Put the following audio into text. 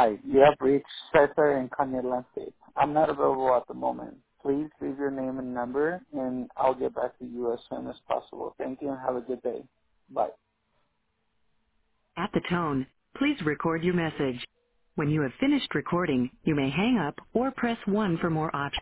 Hi, you have reached Cesar and Kanye Landscape. I'm not available at the moment. Please leave your name and number, and I'll get back to you as soon as possible. Thank you and have a good day. Bye. At the tone, please record your message. When you have finished recording, you may hang up or press 1 for more options.